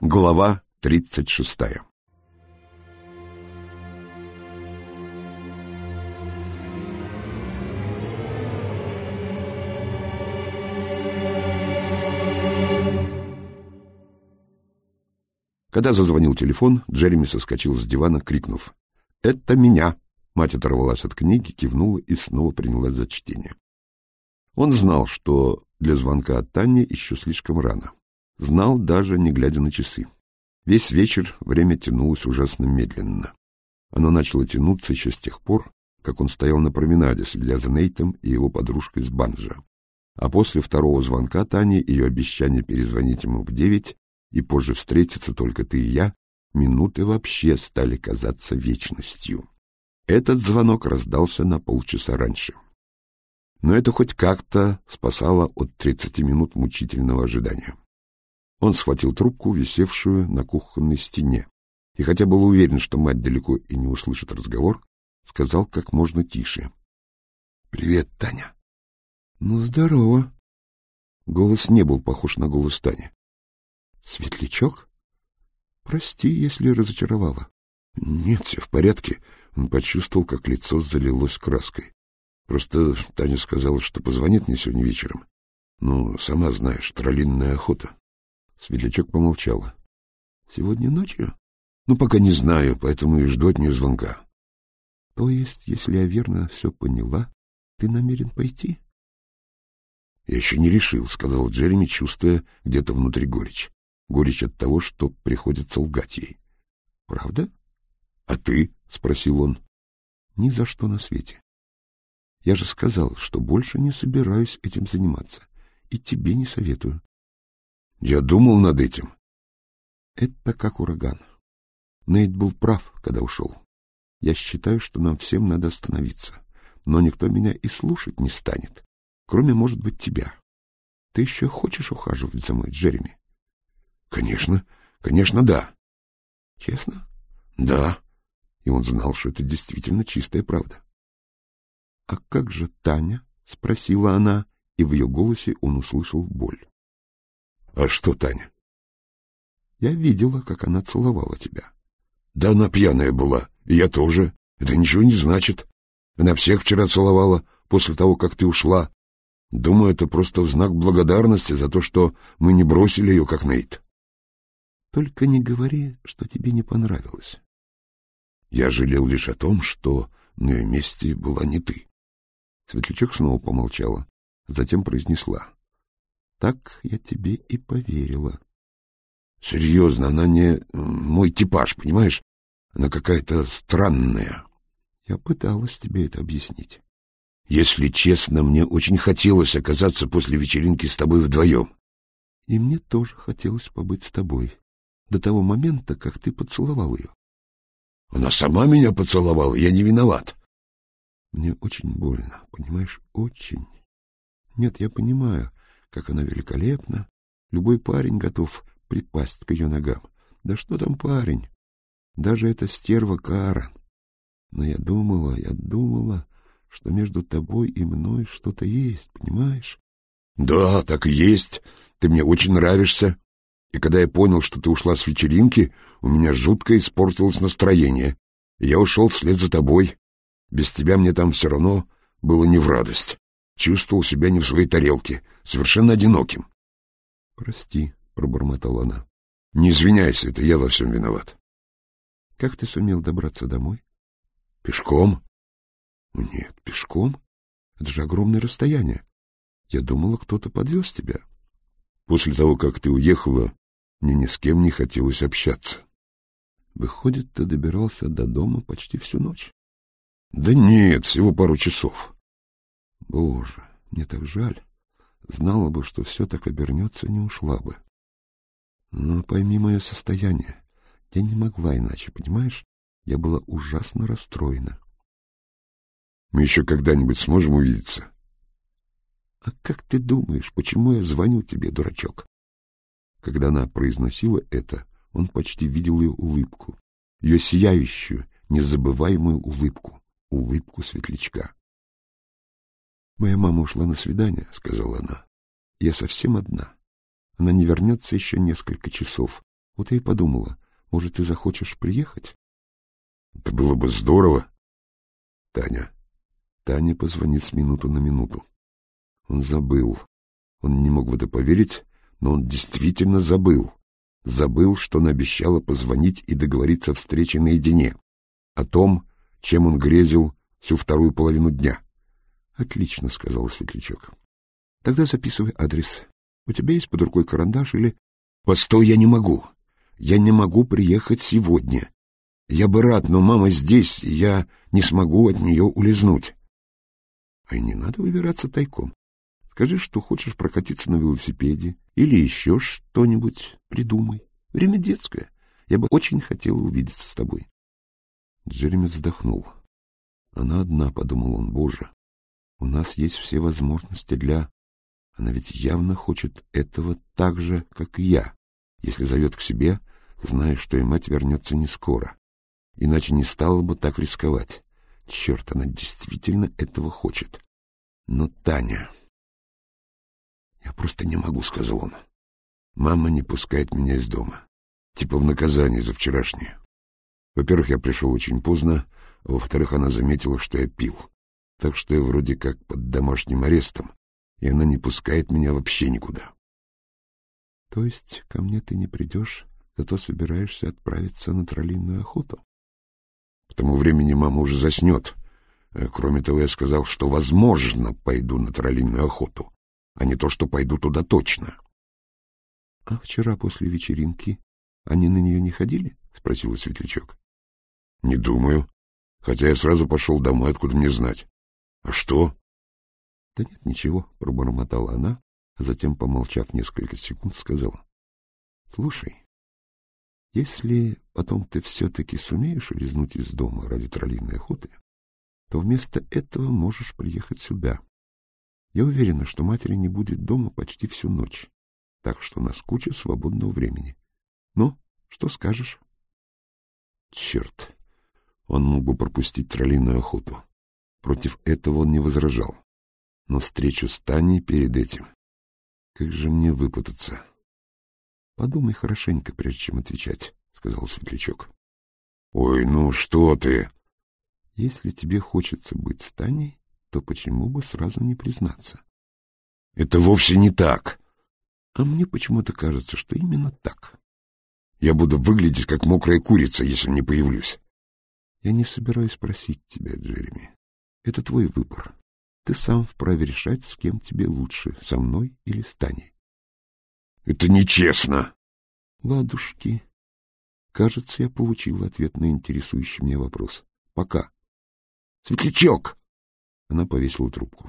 Глава 36. Когда зазвонил телефон, Джереми соскочил с дивана, крикнув: «Это меня!» Мать оторвалась от книги, кивнула и снова принялась за чтение. Он знал, что для звонка от Тани еще слишком рано. Знал, даже не глядя на часы. Весь вечер время тянулось ужасно медленно. Оно начало тянуться еще с тех пор, как он стоял на променаде, следя за Нейтом и его подружкой с банджо. А после второго звонка Тани и ее обещания перезвонить ему в 9 и позже встретиться только ты и я, минуты вообще стали казаться вечностью. Этот звонок раздался на полчаса раньше. Но это хоть как-то спасало от 30 минут мучительного ожидания. Он схватил трубку, висевшую на кухонной стене, и хотя был уверен, что мать далеко и не услышит разговор, сказал как можно тише: «Привет, Таня». «Ну, здорово». Голос не был похож на голос Тани. «Светлячок? Прости, если разочаровала». «Нет, все в порядке». Он почувствовал, как лицо залилось краской. «Просто Таня сказала, что позвонит мне сегодня вечером. Ну, сама знаешь, троллинная охота». Светлячок помолчала. «Сегодня ночью?» «Ну, пока не знаю, поэтому и жду от нее звонка». «То есть, если я верно все поняла, ты намерен пойти?» «Я еще не решил», — сказал Джереми, чувствуя где-то внутри горечь. Горечь от того, что приходится лгать ей. «Правда?» «А ты?» — спросил он. «Ни за что на свете. Я же сказал, что больше не собираюсь этим заниматься, и тебе не советую». «Я думал над этим». «Это как ураган. Нейт был прав, когда ушел. Я считаю, что нам всем надо остановиться, но никто меня и слушать не станет, кроме, может быть, тебя. Ты еще хочешь ухаживать за мной, Джереми?» «Конечно, конечно, да». «Честно?» «Да». И он знал, что это действительно чистая правда. «А как же Таня?» — спросила она, и в ее голосе он услышал боль. «А что Таня?» «Я видела, как она целовала тебя». «Да она пьяная была, и я тоже. Это ничего не значит. Она всех вчера целовала, после того, как ты ушла. Думаю, это просто в знак благодарности за то, что мы не бросили ее, как Нейт». «Только не говори, что тебе не понравилось». «Я жалел лишь о том, что на ее месте была не ты». Светлячок снова помолчала, затем произнесла: «Так я тебе и поверила». «Серьезно, она не мой типаж, понимаешь? Она какая-то странная». «Я пыталась тебе это объяснить». «Если честно, мне очень хотелось оказаться после вечеринки с тобой вдвоем». «И мне тоже хотелось побыть с тобой, до того момента, как ты поцеловал ее». «Она сама меня поцеловала, я не виноват». «Мне очень больно, понимаешь, очень. Нет, я понимаю, как она великолепна. Любой парень готов припасть к ее ногам. Да что там парень? Даже эта стерва Карен. Но я думала, что между тобой и мной что-то есть, понимаешь?» «Да, так и есть. Ты мне очень нравишься. И когда я понял, что ты ушла с вечеринки, у меня жутко испортилось настроение. И я ушел вслед за тобой. Без тебя мне там все равно было не в радость. Чувствовал себя не в своей тарелке, совершенно одиноким». «Прости», — пробормотала она. «Не извиняйся, это я во всем виноват». «Как ты сумел добраться домой?» «Пешком». «Нет, пешком? Это же огромное расстояние. Я думала, кто-то подвез тебя». «После того, как ты уехала, мне ни с кем не хотелось общаться». «Выходит, ты добирался до дома почти всю ночь?» «Да нет, всего пару часов». «Боже, мне так жаль. Знала бы, что все так обернется, не ушла бы. Но пойми мое состояние. Я не могла иначе, понимаешь? Я была ужасно расстроена». «Мы еще когда-нибудь сможем увидеться?» «А как ты думаешь, почему я звоню тебе, дурачок?» Когда она произносила это, он почти видел ее улыбку, ее сияющую, незабываемую улыбку светлячка. «Моя мама ушла на свидание», — сказала она. «Я совсем одна. Она не вернется еще несколько часов, Вот я и подумала, может, ты захочешь приехать? Это было бы здорово. Таня позвонит с минуту на минуту. Он забыл. Он не мог в это поверить, но он действительно забыл. Забыл, что она обещала позвонить и договориться о встрече наедине. О том, чем он грезил всю вторую половину дня. — Отлично, — сказал Светлячок. — Тогда записывай адрес. У тебя есть под рукой карандаш или... — Постой, я не могу. Я не могу приехать сегодня. Я бы рад, но мама здесь, и я не смогу от нее улизнуть. — А и не надо выбираться тайком. Скажи, что хочешь прокатиться на велосипеде или еще что-нибудь придумай. Время детское. Я бы очень хотела увидеться с тобой. Джереми вздохнул. Она одна, — подумал он, — Боже, у нас есть все возможности для... Она ведь явно хочет этого так же, как и я, если зовет к себе, зная, что и мать вернется не скоро. Иначе не стала бы так рисковать. Черт, она действительно этого хочет. Но Таня... «Я просто не могу», — сказал он. «Мама не пускает меня из дома. Типа в наказание за вчерашнее. Во-первых, я пришел очень поздно, а во-вторых, она заметила, что я пил. Так что я вроде как под домашним арестом, и она не пускает меня вообще никуда». «То есть ко мне ты не придешь, зато собираешься отправиться на троллиную охоту?» «К тому времени мама уже заснет. Кроме того, я сказал, что, возможно, пойду на троллиную охоту, а не то, что пойду туда точно». — А вчера после вечеринки они на нее не ходили? — спросила Светлячок. — Не думаю. Хотя я сразу пошел домой, откуда мне знать. — А что? — Да нет, ничего, — пробормотала она, а затем, помолчав несколько секунд, сказала. — Слушай, если потом ты все-таки сумеешь улизнуть из дома ради троллиной охоты, то вместо этого можешь приехать сюда. Я уверена, что матери не будет дома почти всю ночь, так что у нас куча свободного времени. Ну, что скажешь? Черт, он мог бы пропустить троллиную охоту. Против этого он не возражал. Но встречу с Таней перед этим. Как же мне выпутаться? — Подумай хорошенько, прежде чем отвечать, — сказал Светлячок. — Ой, ну что ты? — Если тебе хочется быть с Таней, то почему бы сразу не признаться? — Это вовсе не так. — А мне почему-то кажется, что именно так. Я буду выглядеть как мокрая курица, если не появлюсь. — Я не собираюсь просить тебя, Джереми. Это твой выбор. Ты сам вправе решать, с кем тебе лучше, со мной или с Таней. — Это нечестно. — Ладушки. Кажется, я получил ответ на интересующий меня вопрос. Пока. — Светлячок! Она повесила трубку.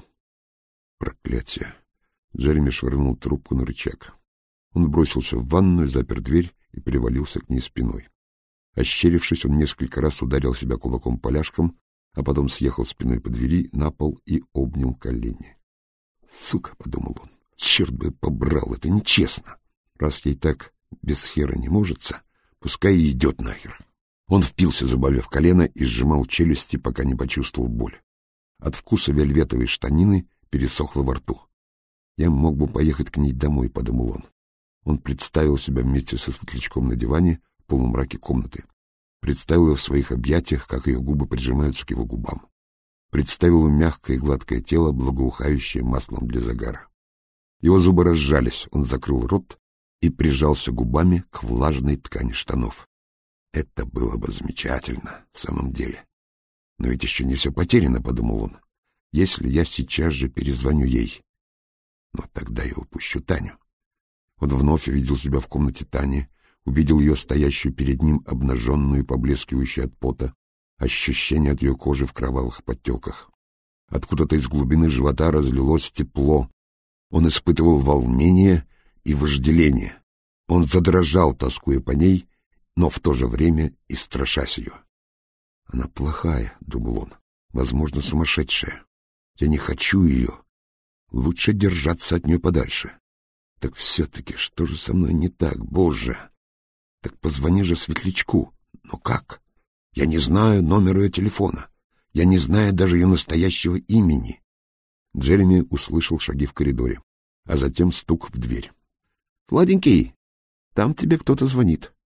Проклятие. Джереми швырнул трубку на рычаг. Он бросился в ванную, запер дверь и привалился к ней спиной. Ощерившись, он несколько раз ударил себя кулаком по ляжкам, а потом съехал спиной по двери на пол и обнял колени. «Сука!» — подумал он. «Черт бы побрал, это нечестно! Раз ей так без хера не можется, пускай и идет нахер!» Он впился зубами в колено и сжимал челюсти, пока не почувствовал боль. От вкуса вельветовой штанины пересохло во рту. «Я мог бы поехать к ней домой», — подумал он. Он представил себя вместе со Светлячком на диване в полумраке комнаты. Представил ее в своих объятиях, как ее губы прижимаются к его губам. Представил мягкое и гладкое тело, благоухающее маслом для загара. Его зубы разжались, он закрыл рот и прижался губами к влажной ткани штанов. Это было бы замечательно, в самом деле. Но ведь еще не все потеряно, — подумал он, — если я сейчас же перезвоню ей. Но тогда я упущу Таню. Он вновь увидел себя в комнате Тани, увидел ее стоящую перед ним, обнаженную и поблескивающую от пота, ощущение от ее кожи в кровавых подтеках. Откуда-то из глубины живота разлилось тепло. Он испытывал волнение и вожделение. Он задрожал, тоскуя по ней, но в то же время и страшась ее. «Она плохая», — думал он, — «возможно, сумасшедшая. Я не хочу ее. Лучше держаться от нее подальше. Так все-таки что же со мной не так, Боже? Так позвони же Светлячку. Но как? Я не знаю номера ее телефона. Я не знаю даже ее настоящего имени». Джереми услышал шаги в коридоре, а затем стук в дверь. «Сладенький, там тебе кто-то звонит».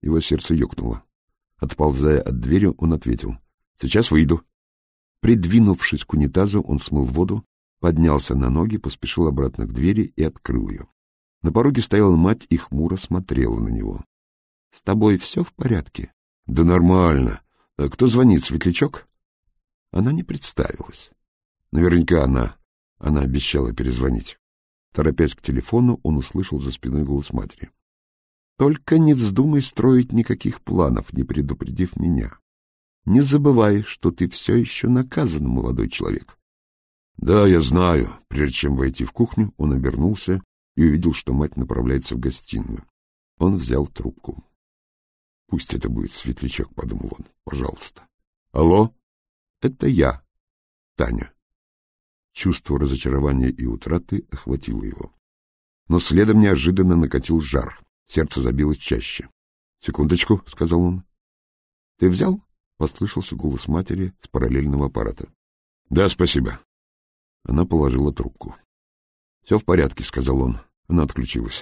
Его сердце ёкнуло. Отползая от двери, он ответил: «Сейчас выйду». Придвинувшись к унитазу, он смыл воду, поднялся на ноги, поспешил обратно к двери и открыл ее. На пороге стояла мать и хмуро смотрела на него. — С тобой все в порядке? — Да нормально. — Кто звонит, Светлячок? Она не представилась. Наверняка она обещала перезвонить. Торопясь к телефону, он услышал за спиной голос матери. — Только не вздумай строить никаких планов, не предупредив меня. Не забывай, что ты все еще наказан, молодой человек. — Да, я знаю. Прежде чем войти в кухню, он обернулся и увидел, что мать направляется в гостиную. Он взял трубку. — Пусть это будет Светлячок, — подумал он. — Пожалуйста. — Алло? — Это я, Таня. Чувство разочарования и утраты охватило его. Но следом неожиданно накатил жар. Сердце забилось чаще. — Секундочку, — сказал он. — Ты взял? — послышался голос матери с параллельного аппарата. — Да, спасибо. Она положила трубку. — Все в порядке, — сказал он. Она отключилась.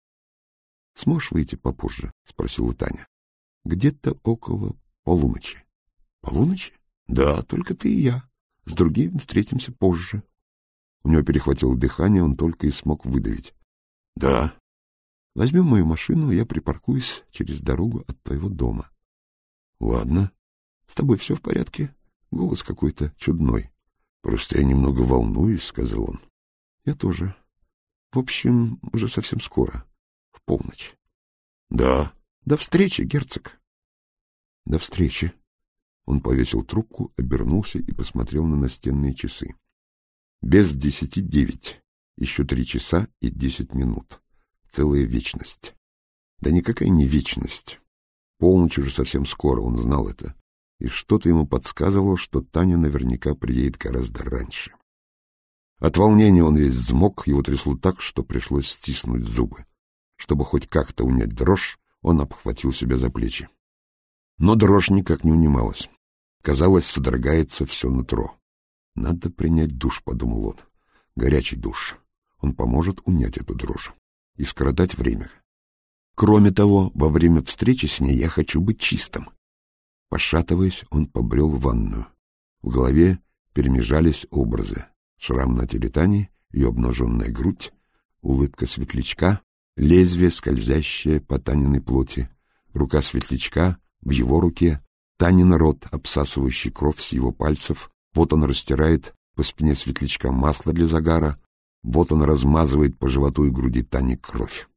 — Сможешь выйти попозже? — спросила Таня. — Где-то около полуночи. — Полуночи? — Да, только ты и я. С другим встретимся позже. У него перехватило дыхание, он только и смог выдавить. — Да. — Возьмем мою машину, я припаркуюсь через дорогу от твоего дома. — Ладно. — С тобой все в порядке? Голос какой-то чудной. — Просто я немного волнуюсь, — сказал он. — Я тоже. В общем, уже совсем скоро. В полночь. — Да. — До встречи, герцог. — До встречи. Он повесил трубку, обернулся и посмотрел на настенные часы. Без 10:09. Еще 3 часа и 10 минут. Целая вечность. Да никакая не вечность. Полночь уже совсем скоро, он знал это. И что-то ему подсказывало, что Таня наверняка приедет гораздо раньше. От волнения он весь взмок, его трясло так, что пришлось стиснуть зубы. Чтобы хоть как-то унять дрожь, он обхватил себя за плечи. Но дрожь никак не унималась. Казалось, содрогается все нутро. «Надо принять душ», — подумал он. «Горячий душ. Он поможет унять эту дрожь и скоротать время. Кроме того, во время встречи с ней я хочу быть чистым». Пошатываясь, он побрел в ванную. В голове перемежались образы. Шрам на теле Тани, ее обнаженная грудь, улыбка Светлячка, лезвие, скользящее по Таниной плоти, рука Светлячка в его руке, Танин рот, обсасывающий кровь с его пальцев. Вот он растирает по спине Светлячка масло для загара, вот он размазывает по животу и груди Тани кровь.